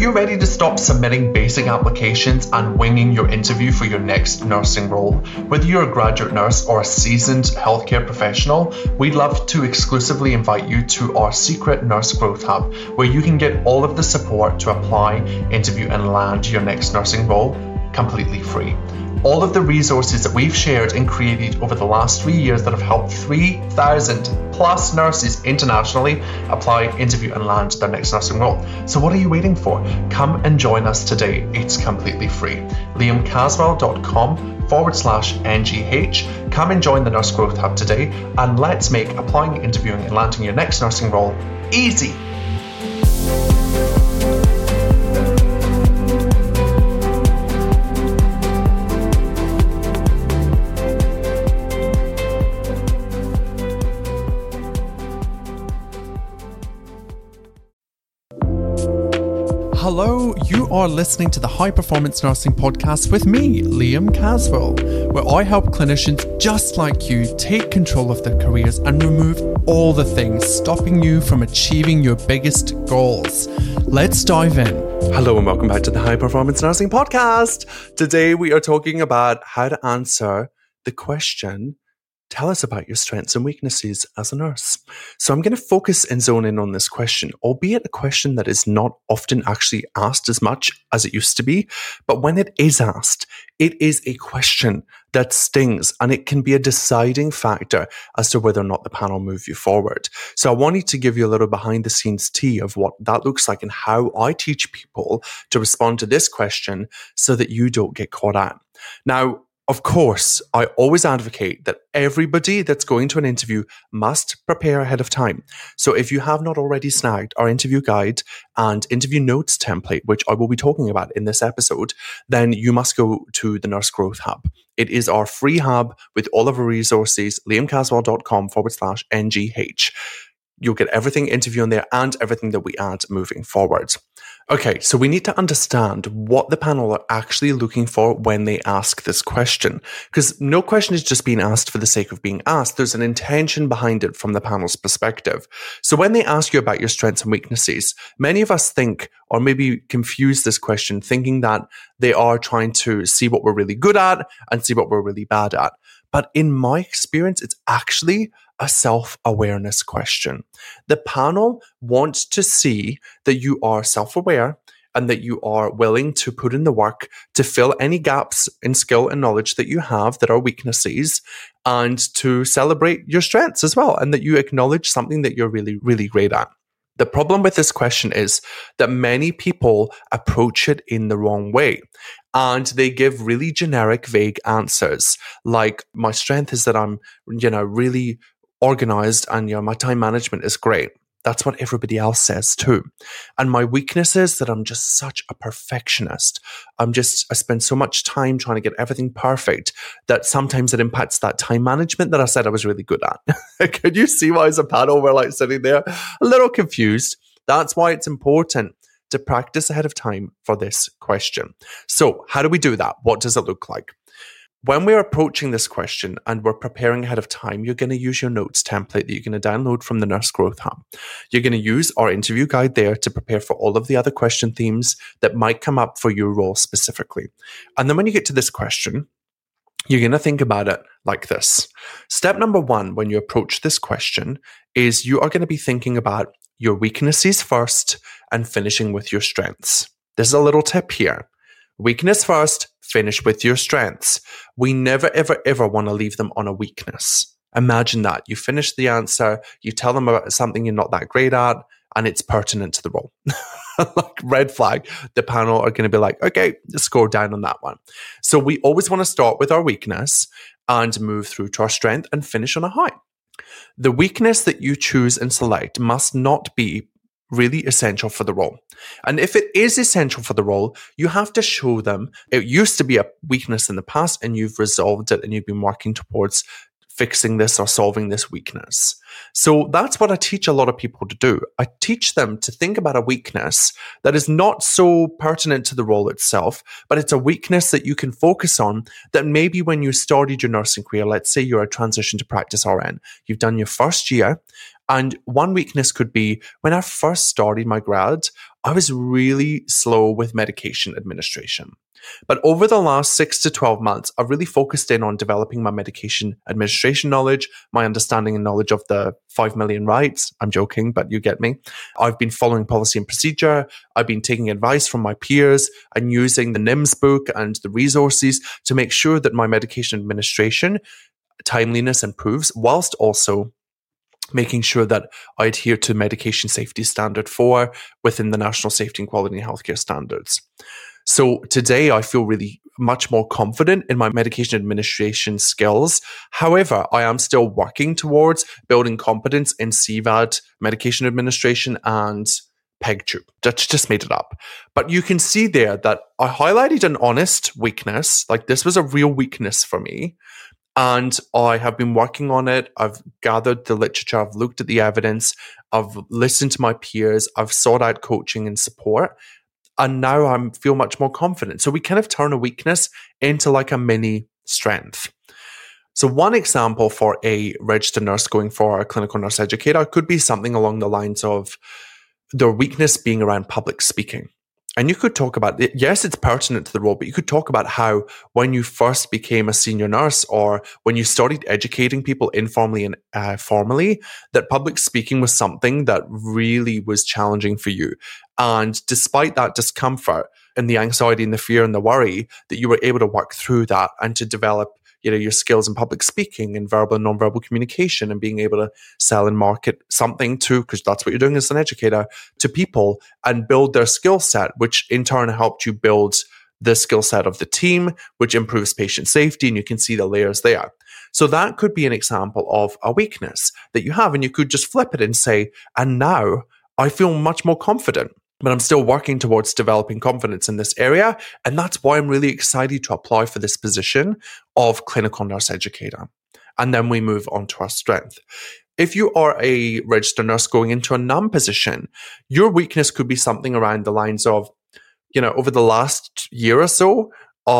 you ready to stop submitting basic applications and winging your interview for your next nursing role? Whether you're a graduate nurse or a seasoned healthcare professional, we'd love to exclusively invite you to our secret Nurse Growth Hub, where you can get all of the support to apply, interview, and land your next nursing role completely free. All of the resources that we've shared and created over the last 3 years that have helped 3,000 plus nurses internationally apply, interview, and land their next nursing role. So what are you waiting for? Come and join us today. It's completely free. liamcaswell.com/NGH. Come and join the Nurse Growth Hub today, and let's make applying, interviewing, and landing your next nursing role easy. Hello, you are listening to the High Performance Nursing Podcast with me, Liam Caswell, where I help clinicians just like you take control of their careers and remove all the things stopping you from achieving your biggest goals. Let's dive in. Hello and welcome back to the High Performance Nursing Podcast. Today we are talking about how to answer the question, tell us about your strengths and weaknesses as a nurse. So I'm going to focus and zone in on this question, albeit a question that is not often actually asked as much as it used to be. But when it is asked, it is a question that stings, and it can be a deciding factor as to whether or not the panel move you forward. So I wanted to give you a little behind the scenes tea of what that looks like and how I teach people to respond to this question so that you don't get caught out. Now, of course, I always advocate that everybody that's going to an interview must prepare ahead of time. So if you have not already snagged our interview guide and interview notes template, which I will be talking about in this episode, then you must go to the Nurse Growth Hub. It is our free hub with all of our resources, liamcaswell.com/NGH. You'll get everything interview on there and everything that we add moving forward. Okay, so we need to understand what the panel are actually looking for when they ask this question, because no question is just being asked for the sake of being asked. There's an intention behind it from the panel's perspective. So when they ask you about your strengths and weaknesses, many of us think, or maybe confuse this question, thinking that they are trying to see what we're really good at and see what we're really bad at. But in my experience, it's actually a self-awareness question. The panel wants to see that you are self-aware and that you are willing to put in the work to fill any gaps in skill and knowledge that you have that are weaknesses, and to celebrate your strengths as well, and that you acknowledge something that you're really, really great at. The problem with this question is that many people approach it in the wrong way, and they give really generic, vague answers. Like, my strength is that I'm, really organized, and my time management is great. That's what everybody else says too. And my weakness is that I'm just such a perfectionist. I spend so much time trying to get everything perfect that sometimes it impacts that time management that I said I was really good at. Could you see why as a panel we're like sitting there a little confused? That's why it's important to practice ahead of time for this question. So how do we do that? What does it look like? When we're approaching this question and we're preparing ahead of time, you're going to use your notes template that you're going to download from the Nurse Growth Hub. You're going to use our interview guide there to prepare for all of the other question themes that might come up for your role specifically. And then when you get to this question, you're going to think about it like this. Step number 1, when you approach this question, is you are going to be thinking about your weaknesses first and finishing with your strengths. There's a little tip here. Weakness first, finish with your strengths. We never, ever, ever want to leave them on a weakness. Imagine that. You finish the answer, you tell them about something you're not that great at, and it's pertinent to the role. Like red flag, the panel are going to be like, okay, score down on that one. So we always want to start with our weakness and move through to our strength and finish on a high. The weakness that you choose and select must not be really essential for the role. And if it is essential for the role, you have to show them it used to be a weakness in the past and you've resolved it and you've been working towards fixing this or solving this weakness. So that's what I teach a lot of people to do. I teach them to think about a weakness that is not so pertinent to the role itself, but it's a weakness that you can focus on that maybe when you started your nursing career, let's say you're a transition to practice RN, you've done your first year And one weakness could be when I first started my grad, I was really slow with medication administration. But over the last 6 to 12 months, I've really focused in on developing my medication administration knowledge, my understanding and knowledge of the 5 million rights. I'm joking, but you get me. I've been following policy and procedure. I've been taking advice from my peers and using the NIMS book and the resources to make sure that my medication administration timeliness improves, whilst also making sure that I adhere to medication safety standard 4 within the National Safety and Quality in Healthcare Standards. So today I feel really much more confident in my medication administration skills. However, I am still working towards building competence in CVAD, medication administration, and PEG-tube. That's just made it up. But you can see there that I highlighted an honest weakness. Like, this was a real weakness for me. And I have been working on it. I've gathered the literature. I've looked at the evidence. I've listened to my peers. I've sought out coaching and support. And now I feel much more confident. So we kind of turn a weakness into like a mini strength. So one example for a registered nurse going for a clinical nurse educator could be something along the lines of their weakness being around public speaking. And you could talk about it. Yes, it's pertinent to the role, but you could talk about how when you first became a senior nurse or when you started educating people informally and formally, that public speaking was something that really was challenging for you. And despite that discomfort and the anxiety and the fear and the worry, that you were able to work through that and to develop your skills in public speaking and verbal and nonverbal communication and being able to sell and market something to, because that's what you're doing as an educator, to people and build their skill set, which in turn helped you build the skill set of the team, which improves patient safety. And you can see the layers there. So that could be an example of a weakness that you have. And you could just flip it and say, and now I feel much more confident. But I'm still working towards developing confidence in this area. And that's why I'm really excited to apply for this position of clinical nurse educator. And then we move on to our strength. If you are a registered nurse going into a NUM position, your weakness could be something around the lines of, over the last year or so,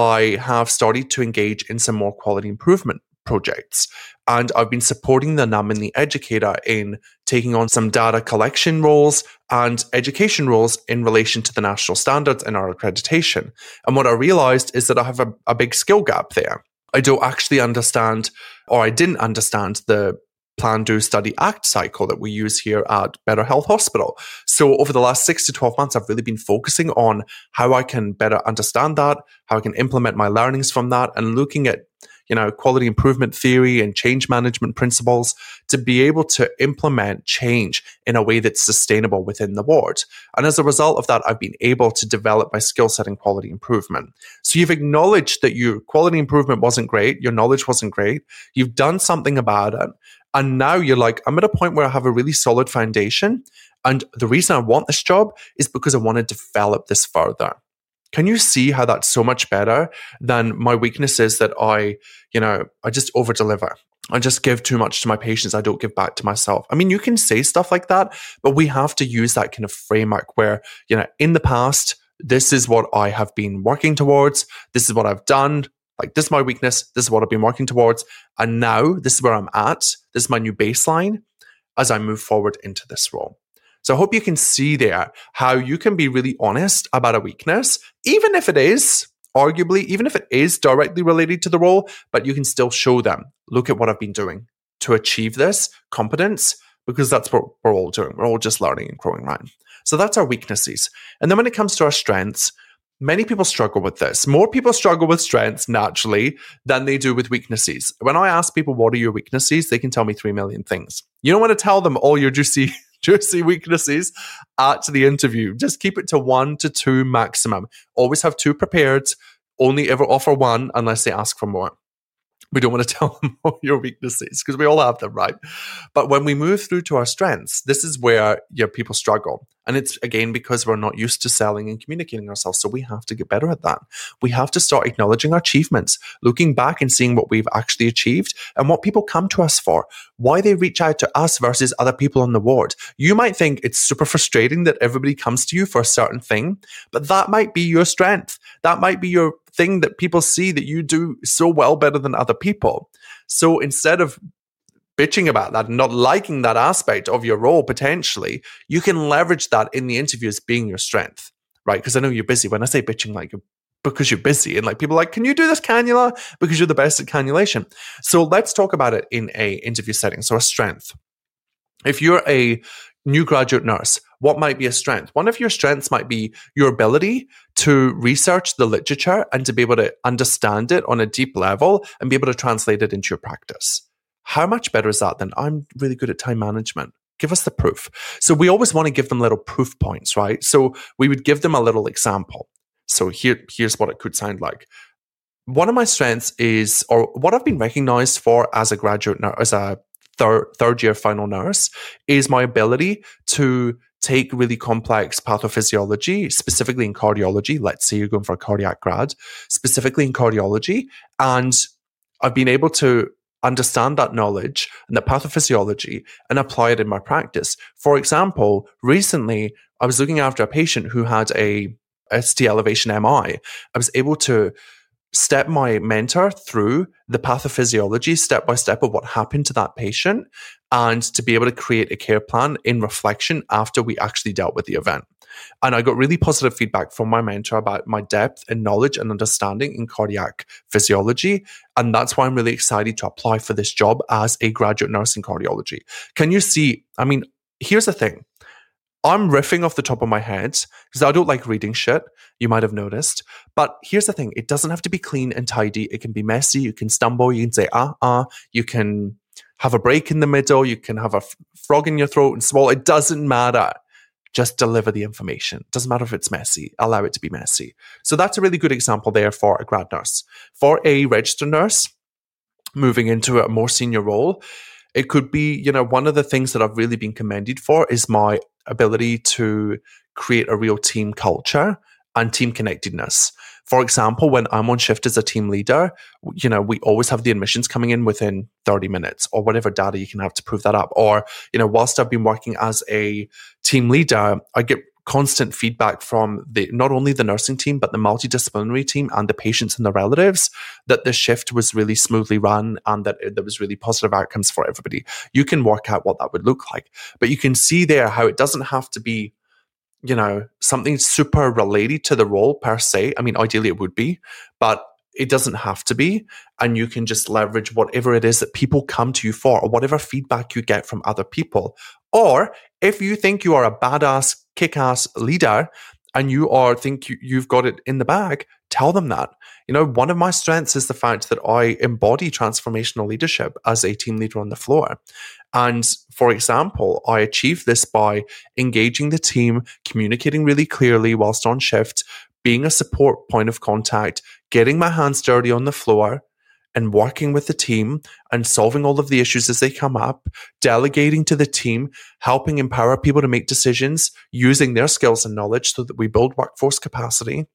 I have started to engage in some more quality improvement projects. And I've been supporting the NUM and the educator in taking on some data collection roles and education roles in relation to the national standards and our accreditation. And what I realized is that I have a big skill gap there. I don't actually understand, or I didn't understand the Plan, Do, Study, Act cycle that we use here at Better Health Hospital. So over the last 6 to 12 months, I've really been focusing on how I can better understand that, how I can implement my learnings from that, and looking at quality improvement theory and change management principles to be able to implement change in a way that's sustainable within the ward. And as a result of that, I've been able to develop my skill set in quality improvement. So you've acknowledged that your quality improvement wasn't great, your knowledge wasn't great, you've done something about it, and now you're like, I'm at a point where I have a really solid foundation, and the reason I want this job is because I want to develop this further. Can you see how that's so much better than my weakness is that I just over deliver. I just give too much to my patients. I don't give back to myself. I mean, you can say stuff like that, but we have to use that kind of framework where, in the past, this is what I have been working towards. This is what I've done. Like, this is my weakness. This is what I've been working towards. And now this is where I'm at. This is my new baseline as I move forward into this role. So I hope you can see there how you can be really honest about a weakness, even if it is directly related to the role, but you can still show them, look at what I've been doing to achieve this competence, because that's what we're all doing. We're all just learning and growing, right? So that's our weaknesses. And then when it comes to our strengths, many people struggle with this. More people struggle with strengths naturally than they do with weaknesses. When I ask people, what are your weaknesses? They can tell me 3 million things. You don't want to tell them all your juicy weaknesses at the interview. Just keep it to 1 to 2 maximum. Always have 2 prepared. Only ever offer 1 unless they ask for more. We don't want to tell them all your weaknesses because we all have them, right? But when we move through to our strengths, this is where people struggle. And it's, again, because we're not used to selling and communicating ourselves. So we have to get better at that. We have to start acknowledging our achievements, looking back and seeing what we've actually achieved and what people come to us for, why they reach out to us versus other people on the ward. You might think it's super frustrating that everybody comes to you for a certain thing, but that might be your strength. That might be your thing that people see that you do so well better than other people. So instead of bitching about that and not liking that aspect of your role potentially, you can leverage that in the interview as being your strength, right? Because I know you're busy. When I say bitching, like because you're busy, and like people are like, can you do this cannula? Because you're the best at cannulation. So let's talk about it in a interview setting. So a strength. If you're a new graduate nurse, what might be a strength? One of your strengths might be your ability to research the literature and to be able to understand it on a deep level and be able to translate it into your practice. How much better is that than I'm really good at time management? Give us the proof. So we always want to give them little proof points, right? So we would give them a little example. So here's what it could sound like. One of my strengths is, or what I've been recognized for as a graduate nurse, as a third year final nurse, is my ability to take really complex pathophysiology, specifically in cardiology. Let's say you're going for a cardiac grad, specifically in cardiology. And I've been able to understand that knowledge and the pathophysiology and apply it in my practice. For example, recently I was looking after a patient who had a ST elevation MI. I was able to step my mentor through the pathophysiology step by step of what happened to that patient and to be able to create a care plan in reflection after we actually dealt with the event. And I got really positive feedback from my mentor about my depth and knowledge and understanding in cardiac physiology. And that's why I'm really excited to apply for this job as a graduate nurse in cardiology. Can you see? I mean, here's the thing. I'm riffing off the top of my head because I don't like reading shit. You might have noticed. But here's the thing. It doesn't have to be clean and tidy. It can be messy. You can stumble. You can say, You can have a break in the middle. You can have a frog in your throat and swallow. It doesn't matter. Just deliver the information. It doesn't matter if it's messy. Allow it to be messy. So that's a really good example there for a grad nurse. For a registered nurse, moving into a more senior role, it could be, one of the things that I've really been commended for is my ability to create a real team culture and team connectedness. For example, when I'm on shift as a team leader, we always have the admissions coming in within 30 minutes or whatever data you can have to prove that up. Or, whilst I've been working as a team leader, I get constant feedback from not only the nursing team, but the multidisciplinary team and the patients and the relatives that the shift was really smoothly run and that there was really positive outcomes for everybody. You can work out what that would look like, but you can see there how it doesn't have to be, something super related to the role per se. I mean, ideally it would be, but it doesn't have to be. And you can just leverage whatever it is that people come to you for or whatever feedback you get from other people. Or if you think you are a badass, kick-ass leader and you've got it in the bag, tell them that. One of my strengths is the fact that I embody transformational leadership as a team leader on the floor. And for example, I achieve this by engaging the team, communicating really clearly whilst on shift, being a support point of contact, getting my hands dirty on the floor, and working with the team and solving all of the issues as they come up, delegating to the team, helping empower people to make decisions using their skills and knowledge so that we build workforce capacity.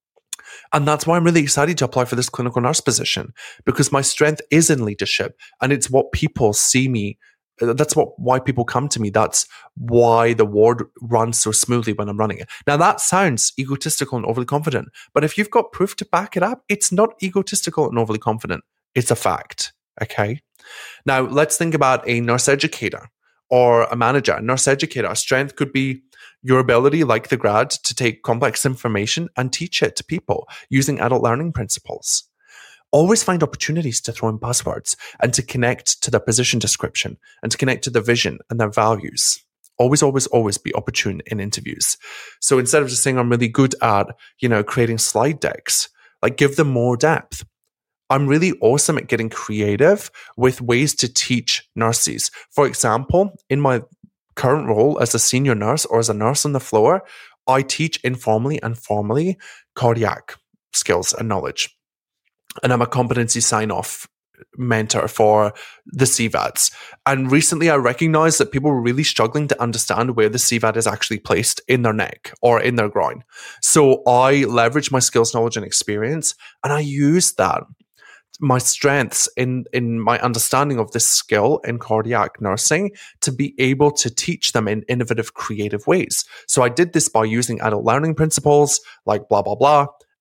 And that's why I'm really excited to apply for this clinical nurse position, because my strength is in leadership and it's what people see me. That's why people come to me. That's why the ward runs so smoothly when I'm running it. Now that sounds egotistical and overly confident, but if you've got proof to back it up, it's not egotistical and overly confident. It's a fact. Okay. Now let's think about a nurse educator or a manager. A nurse educator, a strength could be your ability, like the grad, to take complex information and teach it to people using adult learning principles. Always find opportunities to throw in buzzwords and to connect to their position description and to connect to their vision and their values. Always, always, always be opportune in interviews. So instead of just saying I'm really good at, creating slide decks, like give them more depth. I'm really awesome at getting creative with ways to teach nurses. For example, in my current role as a senior nurse or as a nurse on the floor, I teach informally and formally cardiac skills and knowledge. And I'm a competency sign-off mentor for the CVADs. And recently I recognized that people were really struggling to understand where the CVAD is actually placed in their neck or in their groin. So I leverage my skills, knowledge, and experience, and I use that, my strengths in my understanding of this skill in cardiac nursing, to be able to teach them in innovative, creative ways. So I did this by using adult learning principles like blah, blah, blah,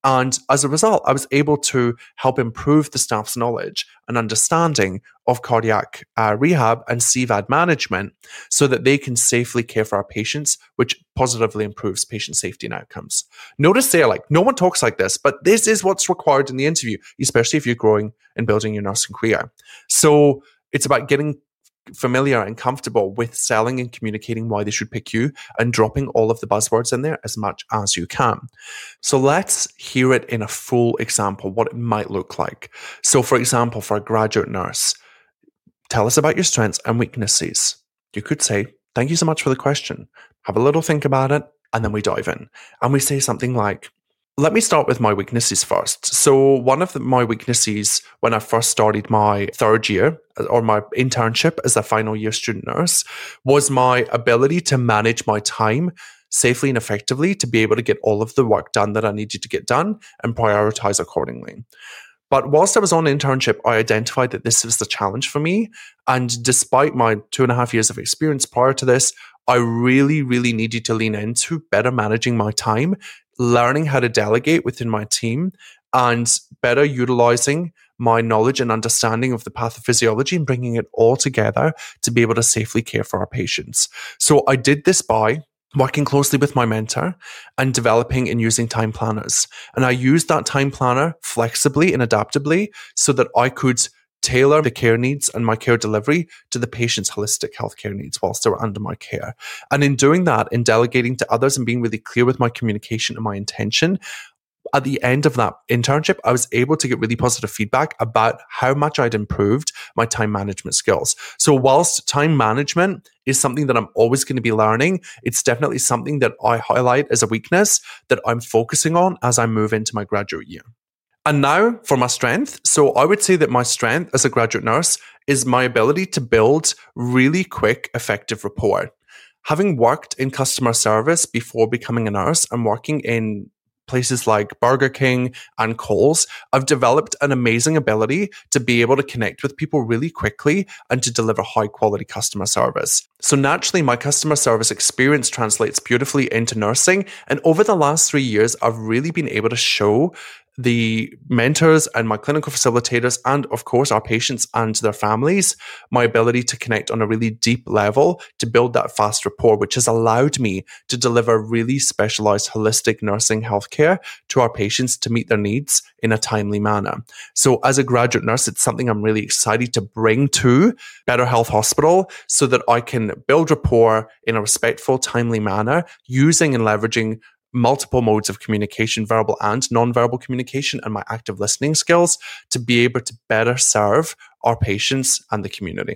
And as a result, I was able to help improve the staff's knowledge and understanding of cardiac rehab and CVAD management so that they can safely care for our patients, which positively improves patient safety and outcomes. Notice there, like, no one talks like this, but this is what's required in the interview, especially if you're growing and building your nursing career. So it's about getting familiar and comfortable with selling and communicating why they should pick you and dropping all of the buzzwords in there as much as you can. So let's hear it in a full example, what it might look like. So for example, for a graduate nurse, tell us about your strengths and weaknesses. You could say, thank you so much for the question. Have a little think about it. And then we dive in and we say something like, let me start with my weaknesses first. So one of my weaknesses when I first started my third year or my internship as a final year student nurse was my ability to manage my time safely and effectively to be able to get all of the work done that I needed to get done and prioritize accordingly. But whilst I was on internship, I identified that this was the challenge for me. And despite my 2.5 years of experience prior to this, I really, really needed to lean into better managing my time, learning how to delegate within my team, and better utilizing my knowledge and understanding of the pathophysiology and bringing it all together to be able to safely care for our patients. So I did this by working closely with my mentor and developing and using time planners. And I used that time planner flexibly and adaptably so that I could tailor the care needs and my care delivery to the patient's holistic healthcare needs whilst they were under my care. And in doing that, in delegating to others and being really clear with my communication and my intention, at the end of that internship, I was able to get really positive feedback about how much I'd improved my time management skills. So whilst time management is something that I'm always going to be learning, it's definitely something that I highlight as a weakness that I'm focusing on as I move into my graduate year. And now for my strength. So I would say that my strength as a graduate nurse is my ability to build really quick, effective rapport. Having worked in customer service before becoming a nurse and working in places like Burger King and Coles, I've developed an amazing ability to be able to connect with people really quickly and to deliver high quality customer service. So naturally, my customer service experience translates beautifully into nursing. And over the last 3 years, I've really been able to show the mentors and my clinical facilitators and of course our patients and their families my ability to connect on a really deep level to build that fast rapport, which has allowed me to deliver really specialized holistic nursing healthcare to our patients to meet their needs in a timely manner. So as a graduate nurse, it's something I'm really excited to bring to Better Health Hospital so that I can build rapport in a respectful, timely manner using and leveraging multiple modes of communication, verbal and non-verbal communication, and my active listening skills to be able to better serve our patients and the community.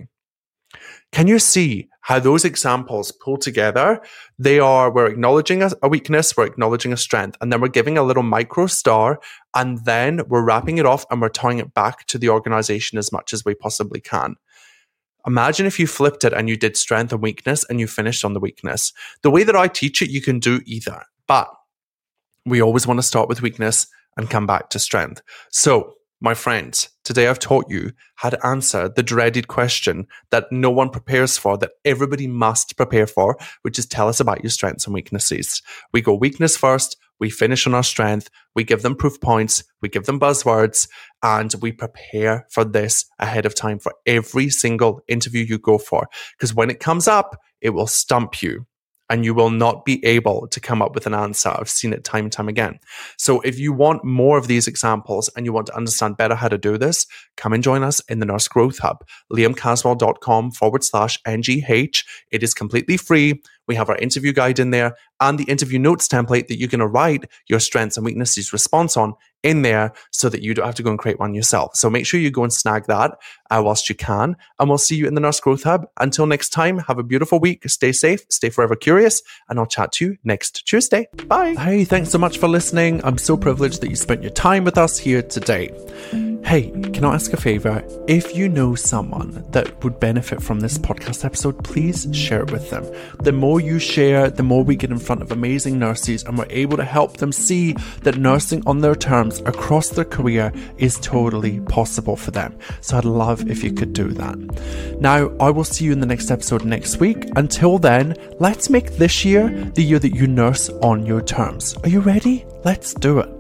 Can you see how those examples pull together? We're acknowledging a weakness, we're acknowledging a strength, and then we're giving a little micro star, and then we're wrapping it off and we're tying it back to the organization as much as we possibly can. Imagine if you flipped it and you did strength and weakness and you finished on the weakness. The way that I teach it, you can do either. But we always want to start with weakness and come back to strength. So, my friends, today I've taught you how to answer the dreaded question that no one prepares for, that everybody must prepare for, which is tell us about your strengths and weaknesses. We go weakness first, we finish on our strength, we give them proof points, we give them buzzwords, and we prepare for this ahead of time for every single interview you go for. Because when it comes up, it will stump you. And you will not be able to come up with an answer. I've seen it time and time again. So if you want more of these examples and you want to understand better how to do this, come and join us in the Nurse Growth Hub, liamcaswell.com/NGH. It is completely free. We have our interview guide in there and the interview notes template that you're going to write your strengths and weaknesses response on in there so that you don't have to go and create one yourself. So make sure you go and snag that whilst you can. And we'll see you in the Nurse Growth Hub. Until next time, have a beautiful week. Stay safe, stay forever curious, and I'll chat to you next Tuesday. Bye. Hey, thanks so much for listening. I'm so privileged that you spent your time with us here today. Hey, can I ask a favor? If you know someone that would benefit from this podcast episode, please share it with them. The more you share, the more we get in front of amazing nurses and we're able to help them see that nursing on their terms across their career is totally possible for them. So I'd love if you could do that. Now, I will see you in the next episode next week. Until then, let's make this year the year that you nurse on your terms. Are you ready? Let's do it.